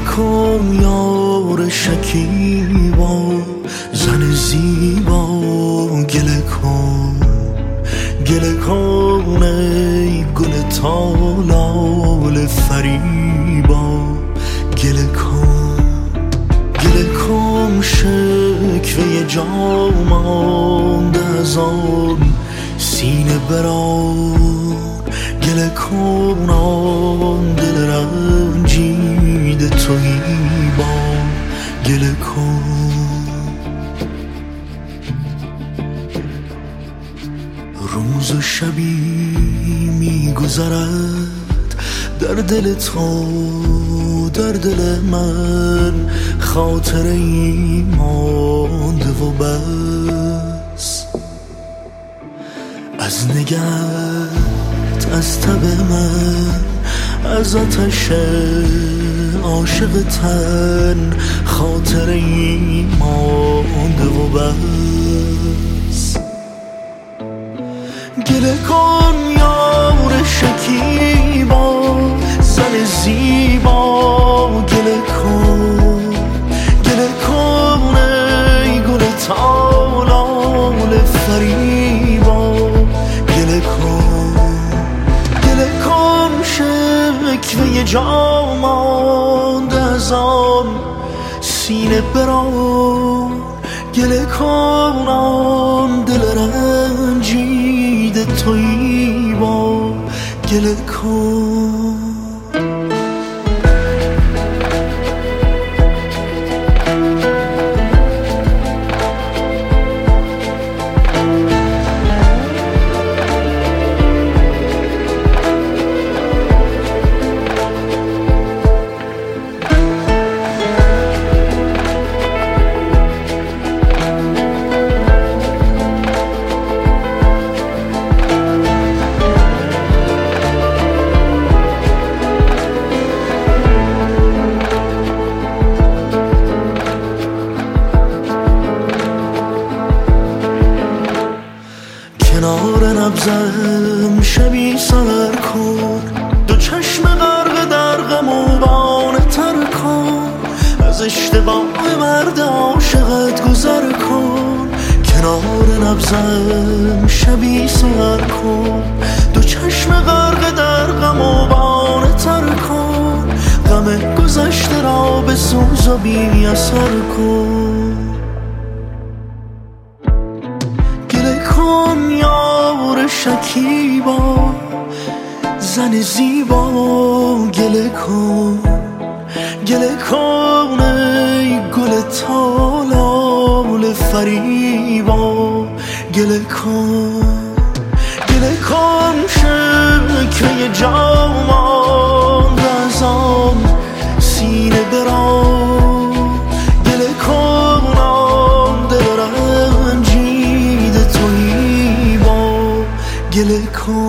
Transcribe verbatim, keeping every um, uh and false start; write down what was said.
کن یار شکیبا زن زیبا گله کن گله کن ای گل تالال فریبا گله کن گله کن شکوه جا مانده از آن سینه بران گله کن آن دل رنجیده تویی با گله کن روز و شبی میگذرد در دل تو در دل من خاطره ای مانده و بس از نگهت از تب من از آتش عاشق تن خاطره ای مانده و بس گله کن یار شکیبا زن زیبا گله کن گله کن ای گل تالال فریبا گله کن گله کن شکوه جا مانده از آن سینه بران گله کن آن دل رنجیده تویی با گله کن کنار نبزم شبی سر کن دو چشم غرق در غم و بانه تر کن از اشتباه مرد عاشقت گذر کن کنار نبزم شبی سر کن دو چشم غرق در غم و بانه تر کن غم گذشته را به سوز و بی اثر کن کن یار شکیبا زن زیبا گله کن گله کن ای گل تالال فریبا گله کن گله کن شکوه جا مانده از آن سینه بران گله کن آن دل رنجیده تویی با گله کن